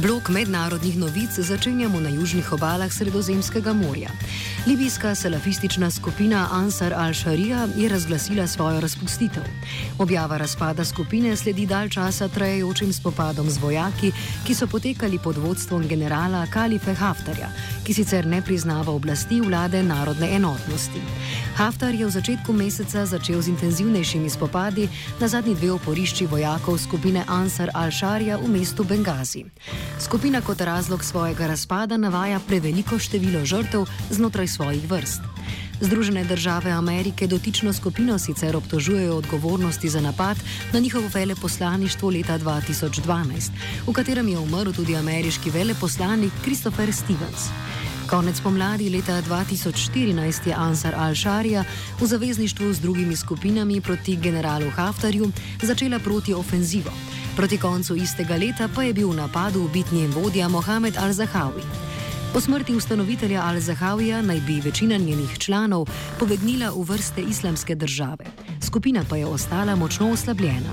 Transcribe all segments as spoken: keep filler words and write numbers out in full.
Blok mednarodnih novic začenjamo na južnih obalah Sredozemskega morja. Libijska salafistična skupina Ansar al-Sharia je razglasila svojo razpustitev. Objava razpada skupine sledi dalj časa trajajočim spopadom z vojaki, ki so potekali pod vodstvom generala Kalife Haftarja, ki sicer ne priznava oblasti vlade narodne enotnosti. Haftar je v začetku meseca začel z intenzivnejšimi spopadi na zadnji dve oporišči vojakov skupine Ansar al-Sharia v mestu Bengazi. Skupina kot razlog svojega razpada navaja preveliko število žrtev znotraj svojih vrst. Združene države Amerike dotično skupino sicer obtožujejo odgovornosti za napad na njihovo veleposlaništvo leta dva tisoč dvanajst, v katerem je umrl tudi ameriški veleposlanik Christopher Stevens. Konec pomladi leta dva tisoč štirinajst je Ansar al-Sharia v zavezništvu z drugimi skupinami proti generalu Haftarju začela protiofenzivo. Proti koncu istega leta pa je bil v napadu ubit njen vodja Mohamed al-Zahawi. Po smrti ustanovitelja al-Zahawija naj bi večina njenih članov pobegnila v vrste islamske države. Skupina pa je ostala močno oslabljena.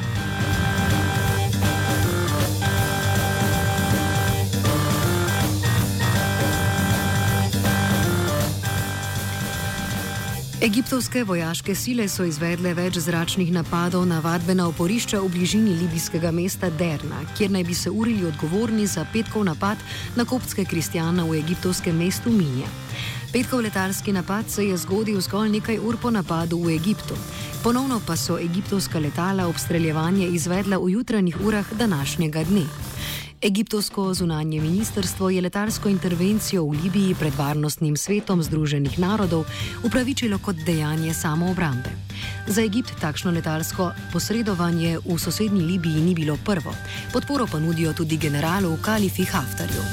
Egiptovske vojaške sile so izvedle več zračnih napadov na vadbena oporišča v bližini libijskega mesta Derna, kjer naj bi se urili odgovorni za petkov napad na koptske kristjane v egiptovskem mestu Minja. Petkov letalski napad se je zgodil zgolj nekaj ur po napadu v Egiptu. Ponovno pa so egiptovska letala obstreljevanje izvedla v jutranjih urah današnjega dne. Egiptovsko zunanje ministrstvo je letalsko intervencijo v Libiji pred Varnostnim svetom Združenih narodov upravičilo kot dejanje samoobrambe. Za Egipt takšno letalsko posredovanje v sosednji Libiji ni bilo prvo. Podporo pa nudijo tudi generalu Kalifi Haftarju.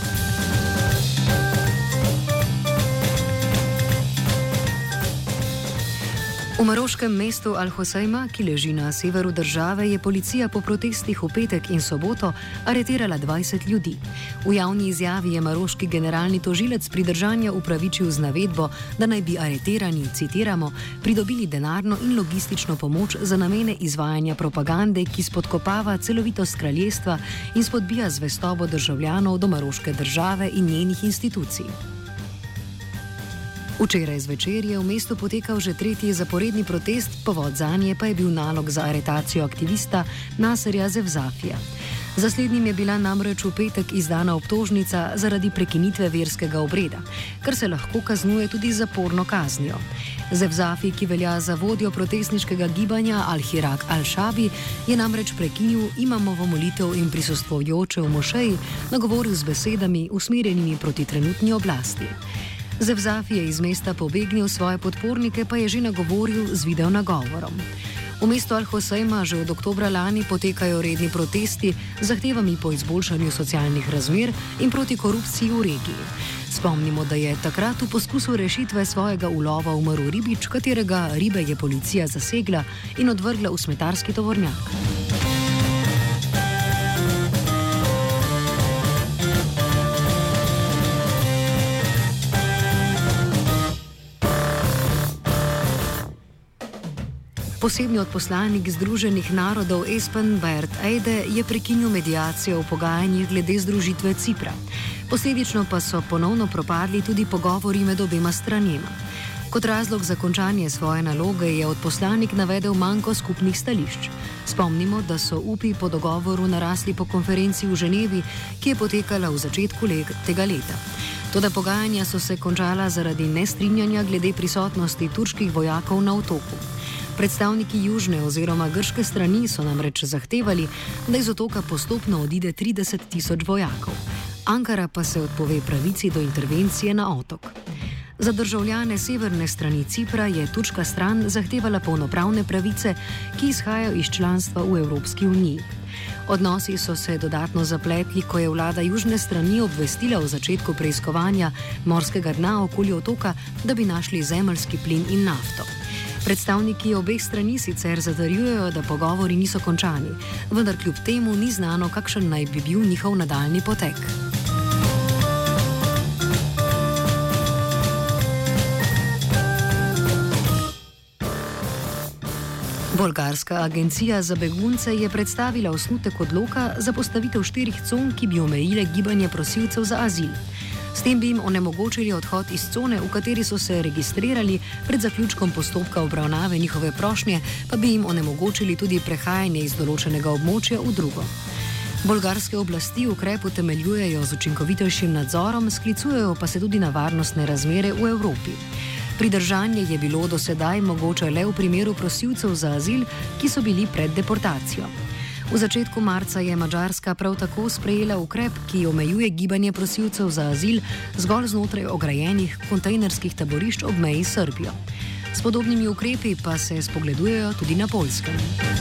V maroškem mestu Al-Hosejma, ki leži na severu države, je policija po protestih v petek in soboto aretirala dvajset ljudi. V javni izjavi je maroški generalni tožilec pridržanja upravičil z navedbo, da naj bi aretirani, citiramo, pridobili denarno in logistično pomoč za namene izvajanja propagande, ki spodkopava celovitost kraljestva in spodbija zvestobo državljanov do maroške države in njenih institucij. Včeraj zvečer je v mestu potekal že tretji zaporedni protest, povod zanje pa je bil nalog za aretacijo aktivista Naserja Zevzafija. Za slednjim je bila namreč v petek izdana obtožnica zaradi prekinitve verskega obreda, kar se lahko kaznuje tudi z zaporno kaznijo. Zevzafi, ki velja za vodjo protestniškega gibanja Al-Hirak Al-Shabi, je namreč prekinil imamovo molitev in prisostvujoče v mošeji nagovoril z besedami usmerjenimi proti trenutni oblasti. Zevzafi je iz mesta pobegnil, svoje podpornike pa je že nagovoril z video nagovorom. V mestu Al-Hosejma že od oktobra lani potekajo redni protesti z zahtevami po izboljšanju socialnih razmer in proti korupciji v regiji. Spomnimo, da je takrat v poskusu rešitve svojega ulova umrl ribič, katerega ribe je policija zasegla in odvrgla v smetarski tovornjak. Posebni odposlanik Združenih narodov Espen Bert Eide je prekinil mediacijo v pogajanjih glede združitve Cipra. Posledično pa so ponovno propadli tudi pogovori med obema stranema. Kot razlog za končanje svoje naloge je odposlanik navedel manjko skupnih stališč. Spomnimo, da so upi po dogovoru narasli po konferenci v Ženevi, ki je potekala v začetku tega leta. Toda pogajanja so se končala zaradi nestrinjanja glede prisotnosti turških vojakov na otoku. Predstavniki južne oziroma grške strani so namreč zahtevali, da iz otoka postopno odide trideset tisoč vojakov. Ankara pa se odpove pravici do intervencije na otok. Za državljane severne strani Cipra je turška stran zahtevala polnopravne pravice, ki izhajajo iz članstva v Evropski uniji. Odnosi so se dodatno zapletli, ko je vlada južne strani obvestila o začetku preiskovanja morskega dna okoli otoka, da bi našli zemeljski plin in nafto. Predstavniki obeh strani sicer zatrjujejo, da pogovori niso končani, vendar kljub temu ni znano, kakšen naj bi bil njihov nadaljni potek. Bolgarska agencija za begunce je predstavila osnutek odloka za postavitev štirih con, ki bi omejile gibanje prosilcev za azil. S tem bi jim onemogočili odhod iz cone, v kateri so se registrirali, pred zaključkom postopka obravnave njihove prošnje, pa bi jim onemogočili tudi prehajanje iz določenega območja v drugo. Bolgarske oblasti ukrep utemeljujejo z učinkovitejšim nadzorom, sklicujejo pa se tudi na varnostne razmere v Evropi. Pridržanje je bilo do sedaj mogoče le v primeru prosilcev za azil, ki so bili pred deportacijo. V začetku marca je Madžarska prav tako sprejela ukrep, ki omejuje gibanje prosilcev za azil zgolj znotraj ograjenih kontejnerskih taborišč ob meji s Srbijo. S podobnimi ukrepi pa se spogledujejo tudi na Poljskem.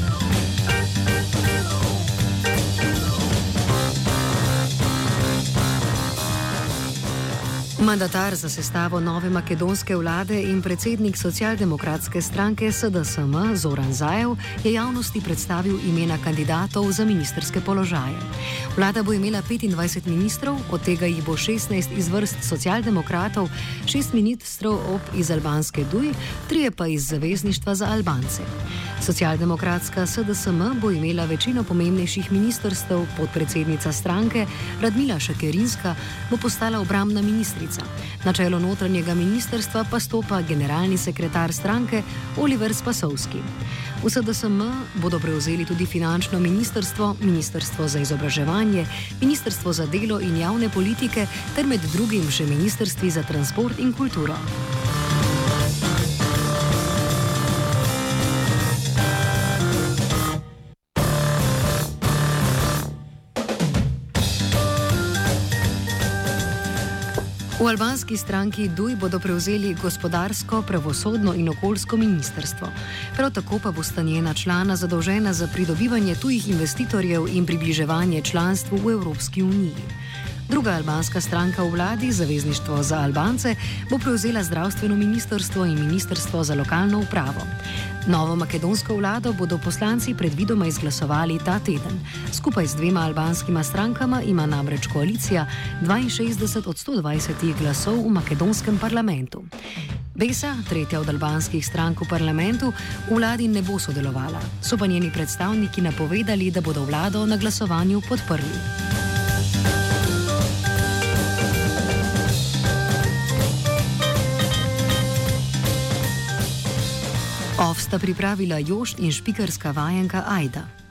Mandatar za sestavo nove makedonske vlade in predsednik socialdemokratske stranke S D S M Zoran Zaev je javnosti predstavil imena kandidatov za ministrske položaje. Vlada bo imela petindvajset ministrov, od tega jih bo šestnajst iz vrst socialdemokratov, šest ministrov ob iz albanske D U I, trije pa iz Zavezništva za Albance. Socialdemokratska S D S M bo imela večino pomembnejših ministrstev, podpredsednica stranke Radmila Šakerinska bo postala obrambna ministrica. Na čelo notranjega ministrstva pa stopa generalni sekretar stranke Oliver Spasovski. V S D S M bodo prevzeli tudi finančno ministrstvo, ministrstvo za izobraževanje, ministrstvo za delo in javne politike ter med drugim še ministrstvi za transport in kulturo. V albanski stranki D U I bodo prevzeli gospodarsko, pravosodno in okoljsko ministrstvo. Prav tako pa bosta njena člana zadolžena za pridobivanje tujih investitorjev in približevanje članstvu v Evropski uniji. Druga albanska stranka v vladi, Zavezništvo za Albance, bo prevzela zdravstveno ministrstvo in ministrstvo za lokalno upravo. Novo makedonsko vlado bodo poslanci predvidoma izglasovali ta teden. Skupaj z dvema albanskima strankama ima namreč koalicija dvainšestdeset od sto dvajset glasov v makedonskem parlamentu. Besa, tretja od albanskih strank v parlamentu, v vladi ne bo sodelovala. So pa njeni predstavniki napovedali, da bodo vlado na glasovanju podprli. Off sta pripravila Jošt in špikarska vajenka Ajda.